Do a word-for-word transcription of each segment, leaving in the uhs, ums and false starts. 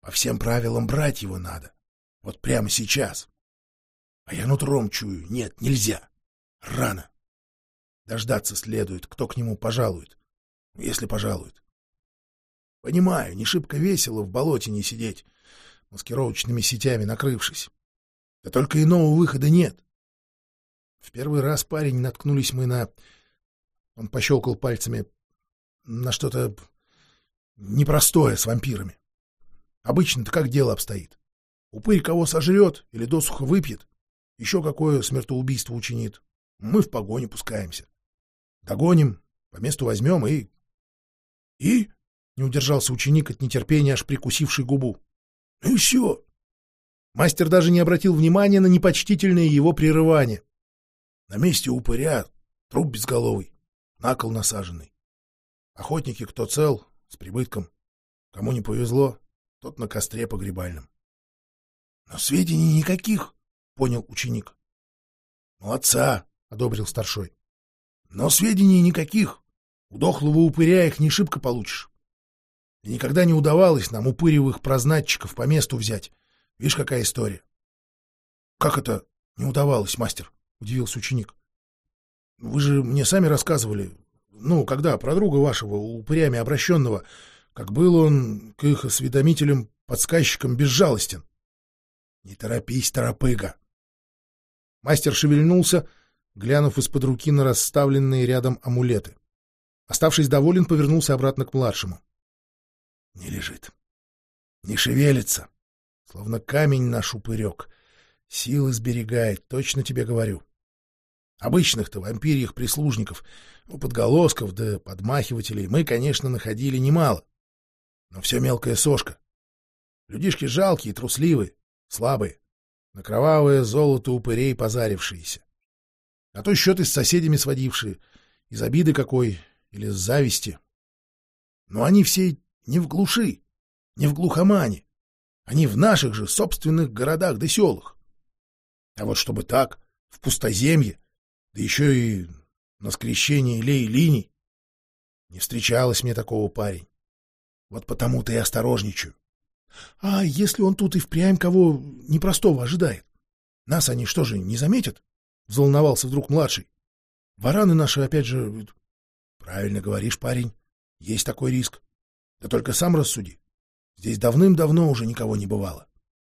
По всем правилам брать его надо. Вот прямо сейчас. А я нутром чую. Нет, нельзя. Рано. Дождаться следует, кто к нему пожалует. Если пожалует. Понимаю, не шибко весело в болоте не сидеть, маскировочными сетями накрывшись. Да только иного выхода нет. В первый раз, парень, наткнулись мы на... Он пощелкал пальцами на что-то непростое с вампирами. Обычно-то как дело обстоит? Упырь кого сожрет или досуха выпьет, еще какое смертоубийство учинит. Мы в погоню пускаемся. Догоним, по месту возьмем и... И... Не удержался ученик от нетерпения, аж прикусивший губу. Ну и все. Мастер даже не обратил внимания на непочтительное его прерывание. На месте упыря труп безголовый, на кол насаженный. Охотники, кто цел, с прибытком. Кому не повезло, тот на костре погребальном. Но сведений никаких, понял ученик. Молодца, одобрил старшой. Но сведений никаких. У дохлого упыря их не шибко получишь. И никогда не удавалось нам упыревых прознатчиков по месту взять. Видишь, какая история. — Как это не удавалось, мастер? — удивился ученик. — Вы же мне сами рассказывали, ну, когда, про друга вашего, упырями обращенного, как был он к их осведомителям-подсказчикам безжалостен. — Не торопись, торопыга. Мастер шевельнулся, глянув из-под руки на расставленные рядом амулеты. Оставшись доволен, повернулся обратно к младшему. — Не лежит. Не шевелится. Словно камень наш упырек. Силы сберегает, точно тебе говорю. Обычных-то вампирьих прислужников, ну, подголосков да подмахивателей мы, конечно, находили немало. Но все мелкая сошка. Людишки жалкие, трусливые, слабые, на кровавое золото упырей позарившиеся. А то счеты с соседями сводившие, из обиды какой или с зависти. Но они все не в глуши, не в глухомане. Они в наших же собственных городах да селах. А вот чтобы так, в пустоземье, да еще и на скрещении лей и линий, не встречалось мне такого, парень. Вот потому-то и осторожничаю. А если он тут и впрямь кого непростого ожидает? Нас они что же, не заметят? Взволновался вдруг младший. Вараны наши, опять же... Правильно говоришь, парень, есть такой риск. Да только сам рассуди. Здесь давным-давно уже никого не бывало.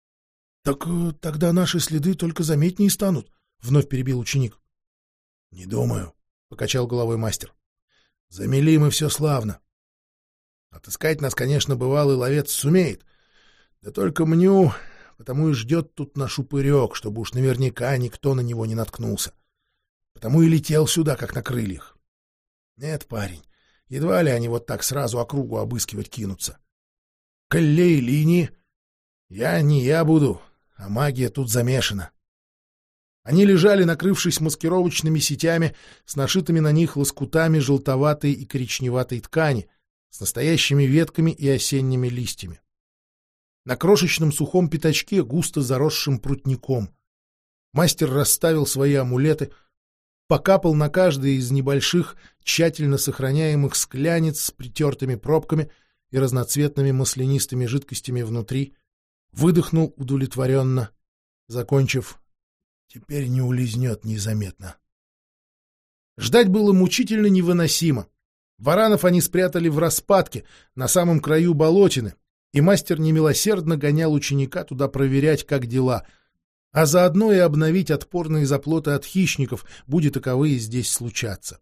— Так э, тогда наши следы только заметнее станут, — вновь перебил ученик. — Не думаю, — покачал головой мастер. — Замели мы все славно. Отыскать нас, конечно, бывалый ловец сумеет. Да только мню, потому и ждет тут наш упырек, чтобы уж наверняка никто на него не наткнулся. Потому и летел сюда, как на крыльях. Нет, парень, едва ли они вот так сразу округу обыскивать кинутся. Коллей линии. Я не я буду, а магия тут замешана. Они лежали, накрывшись маскировочными сетями, с нашитыми на них лоскутами желтоватой и коричневатой ткани, с настоящими ветками и осенними листьями. На крошечном сухом пятачке, густо заросшим прутником. Мастер расставил свои амулеты, покапал на каждый из небольших, тщательно сохраняемых склянец с притертыми пробками и разноцветными маслянистыми жидкостями внутри, выдохнул удовлетворенно, закончив: «Теперь не улизнет незаметно». Ждать было мучительно невыносимо. Варанов они спрятали в распадке, на самом краю болотины, и мастер немилосердно гонял ученика туда проверять, как дела, а заодно и обновить отпорные заплоты от хищников, будь таковые здесь случаться.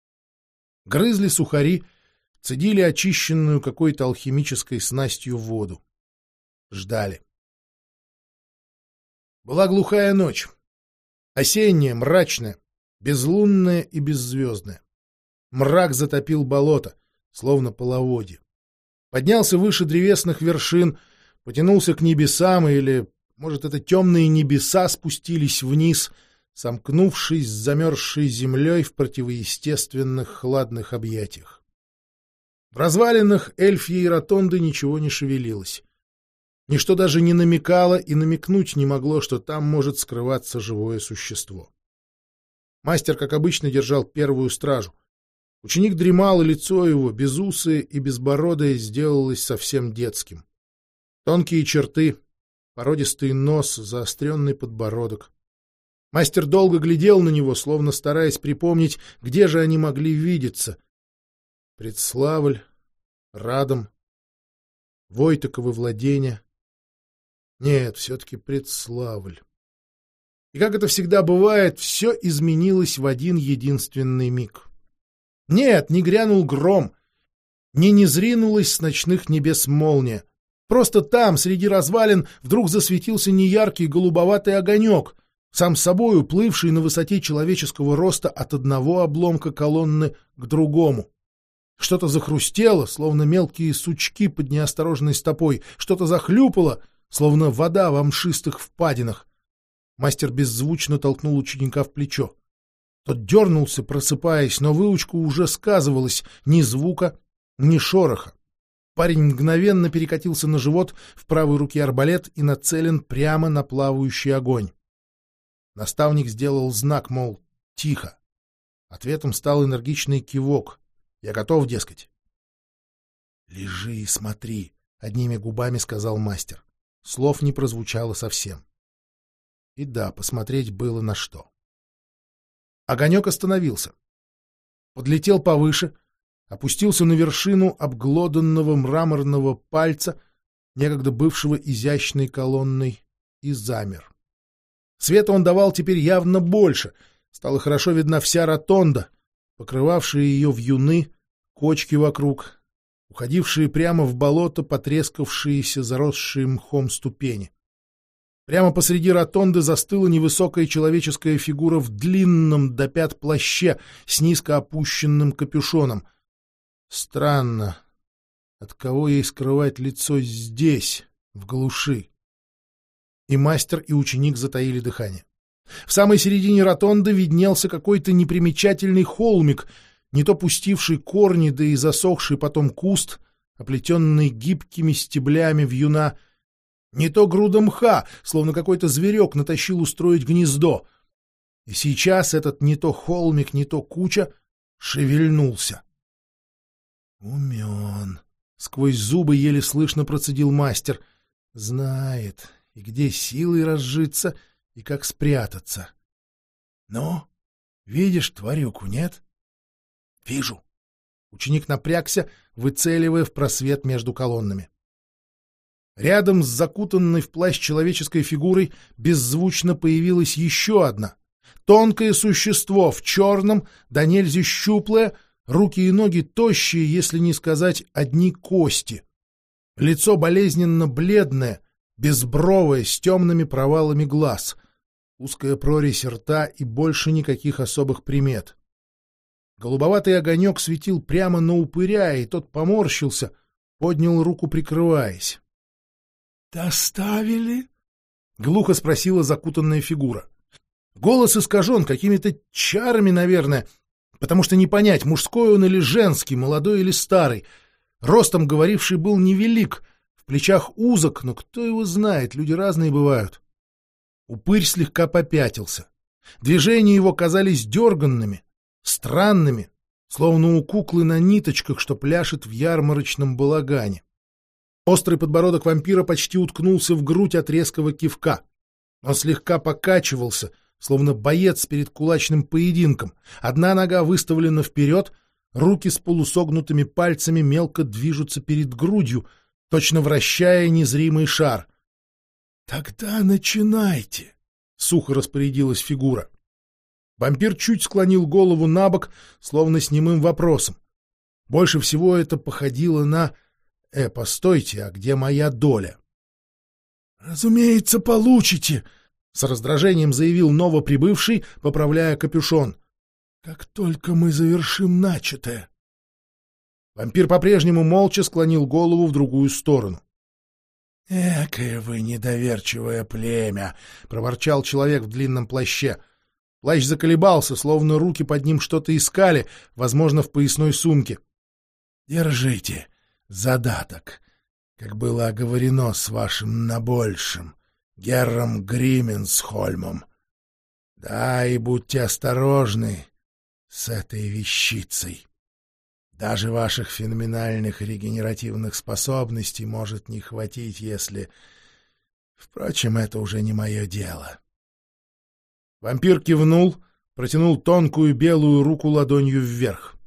Грызли сухари, цедили очищенную какой-то алхимической снастью воду. Ждали. Была глухая ночь. Осенняя, мрачная, безлунная и беззвездная. Мрак затопил болото, словно половодье. Поднялся выше древесных вершин, потянулся к небесам, или, может, это темные небеса спустились вниз, сомкнувшись с замерзшей землей в противоестественных хладных объятиях. В развалинах эльфьей ротонды ничего не шевелилось. Ничто даже не намекало и намекнуть не могло, что там может скрываться живое существо. Мастер, как обычно, держал первую стражу. Ученик дремал, и лицо его, безусое и безбородое, сделалось совсем детским. Тонкие черты, породистый нос, заостренный подбородок. Мастер долго глядел на него, словно стараясь припомнить, где же они могли видеться. Предславль, Радом, Войтаковы владения. Нет, все-таки Предславль. И как это всегда бывает, все изменилось в один единственный миг. Нет, не грянул гром, не низринулась с ночных небес молния. Просто там, среди развалин, вдруг засветился неяркий голубоватый огонек, сам собой уплывший на высоте человеческого роста от одного обломка колонны к другому. Что-то захрустело, словно мелкие сучки под неосторожной стопой, что-то захлюпало, словно вода во мшистых впадинах. Мастер беззвучно толкнул ученика в плечо. Тот дернулся, просыпаясь, но выучка уже сказывалась, ни звука, ни шороха. Парень мгновенно перекатился на живот, в правой руке арбалет и нацелен прямо на плавающий огонь. Наставник сделал знак, мол, тихо. Ответом стал энергичный кивок. Я готов, дескать. — Лежи и смотри, — одними губами сказал мастер. Слов не прозвучало совсем. И да, посмотреть было на что. Огонек остановился. Подлетел повыше, опустился на вершину обглоданного мраморного пальца, некогда бывшего изящной колонной, и замер. Света он давал теперь явно больше. Стала хорошо видна вся ротонда, покрывавшие ее вьюны, кочки вокруг, уходившие прямо в болото потрескавшиеся, заросшие мхом ступени. Прямо посреди ротонды застыла невысокая человеческая фигура в длинном до пят плаще с низко опущенным капюшоном. Странно, от кого ей скрывать лицо здесь, в глуши? И мастер, и ученик затаили дыхание. В самой середине ротонды виднелся какой-то непримечательный холмик, не то пустивший корни, да и засохший потом куст, оплетенный гибкими стеблями вьюна, не то груда мха, словно какой-то зверек натащил устроить гнездо. И сейчас этот не то холмик, не то куча шевельнулся. «Умен!» — сквозь зубы еле слышно процедил мастер. «Знает, и где силой разжиться, и как спрятаться. Ну, видишь тварюку, нет?» «Вижу». Ученик напрягся, выцеливая в просвет между колоннами. Рядом с закутанной в плащ человеческой фигурой беззвучно появилась еще одна. Тонкое существо в черном, да нельзя щуплое, руки и ноги тощие, если не сказать одни кости. Лицо болезненно бледное, безбровое, с темными провалами глаз. Узкая прорезь рта и больше никаких особых примет. Голубоватый огонек светил прямо на упыря, и тот поморщился, поднял руку, прикрываясь. «Доставили?» — глухо спросила закутанная фигура. Голос искажен какими-то чарами, наверное, потому что не понять, мужской он или женский, молодой или старый. Ростом говоривший был невелик, в плечах узок, но кто его знает, люди разные бывают. Упырь слегка попятился. Движения его казались дерганными, странными, словно у куклы на ниточках, что пляшет в ярмарочном балагане. Острый подбородок вампира почти уткнулся в грудь от резкого кивка. Он слегка покачивался, словно боец перед кулачным поединком. Одна нога выставлена вперед, руки с полусогнутыми пальцами мелко движутся перед грудью, точно вращая незримый шар. — Тогда начинайте, — сухо распорядилась фигура. Вампир чуть склонил голову набок, словно с немым вопросом. Больше всего это походило на... «Э, постойте, а где моя доля?» «Разумеется, получите!» — с раздражением заявил новоприбывший, поправляя капюшон. «Как только мы завершим начатое!» Вампир по-прежнему молча склонил голову в другую сторону. «Экое вы недоверчивое племя!» — проворчал человек в длинном плаще. Плащ заколебался, словно руки под ним что-то искали, возможно, в поясной сумке. «Держите задаток, как было оговорено с вашим набольшим, Герром Грименсхольмом. Да, и будьте осторожны с этой вещицей. Даже ваших феноменальных регенеративных способностей может не хватить, если... Впрочем, это уже не мое дело. Вампир кивнул, протянул тонкую белую руку ладонью вверх.